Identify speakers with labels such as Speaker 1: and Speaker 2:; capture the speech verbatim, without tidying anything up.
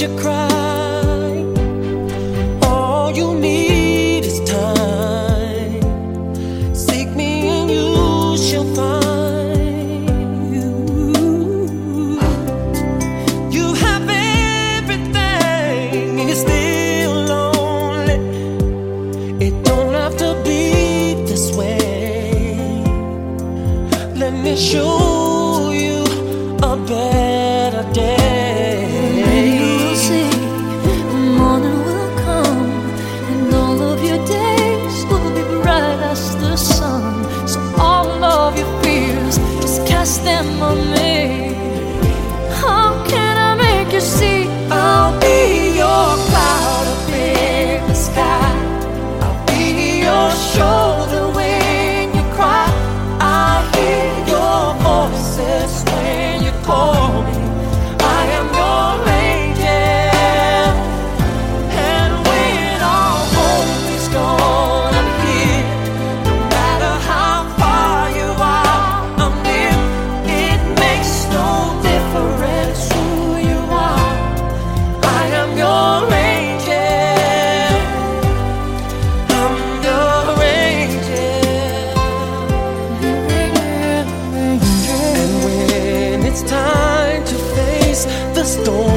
Speaker 1: you cry. All you need is time. Seek me and you shall find. You have everything and you're still lonely. It don't have to be this way. Let me show you a better day.
Speaker 2: You'll see the morning will come, and all of your days will be bright as the sun. So all of your fears, just cast them on me. How can I make you see?
Speaker 1: I'll be your cloud up in the sky. I'll be your shoulder when you cry. I hear your voices when you call me. I am your angel, and when all hope is gone, I'm here. No matter how far you are, I'm near. It makes no difference who you are. I am your angel. I'm your angel. And when it's time to face the storm,